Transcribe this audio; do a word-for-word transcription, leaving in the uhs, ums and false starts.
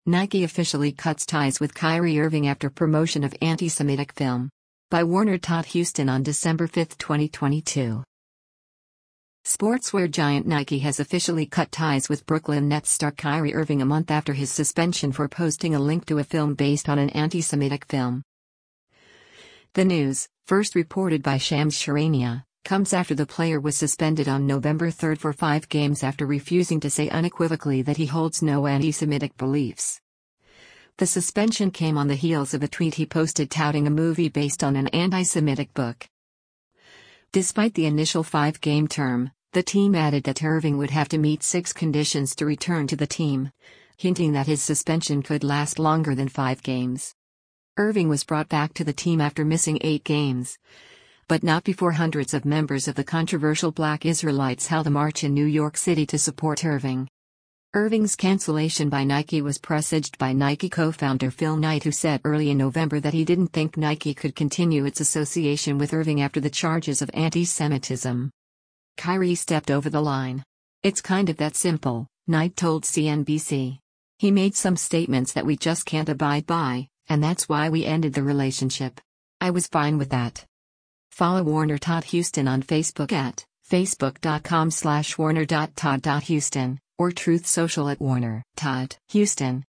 Nike officially cuts ties with Kyrie Irving after promotion of anti-Semitic film. By Warner Todd Houston on December fifth, twenty twenty-two. Sportswear giant Nike has officially cut ties with Brooklyn Nets star Kyrie Irving a month after his suspension for posting a link to a film based on an anti-Semitic film. The news, first reported by Shams Charania, comes after the player was suspended on November third for five games after refusing to say unequivocally that he holds no anti-Semitic beliefs. The suspension came on the heels of a tweet he posted touting a movie based on an anti-Semitic book. Despite the initial five-game term, the team added that Irving would have to meet six conditions to return to the team, hinting that his suspension could last longer than five games. Irving was brought back to the team after missing eight games, but not before hundreds of members of the controversial Black Israelites held a march in New York City to support Irving. Irving's cancellation by Nike was presaged by Nike co-founder Phil Knight, who said early in November that he didn't think Nike could continue its association with Irving after the charges of anti-Semitism. Kyrie stepped over the line. "It's kind of that simple," Knight told C N B C. "He made some statements that we just can't abide by, and that's why we ended the relationship. I was fine with that." Follow Warner Todd Houston on Facebook at facebook.com slash warner.todd.houston or Truth Social at Warner Todd Houston.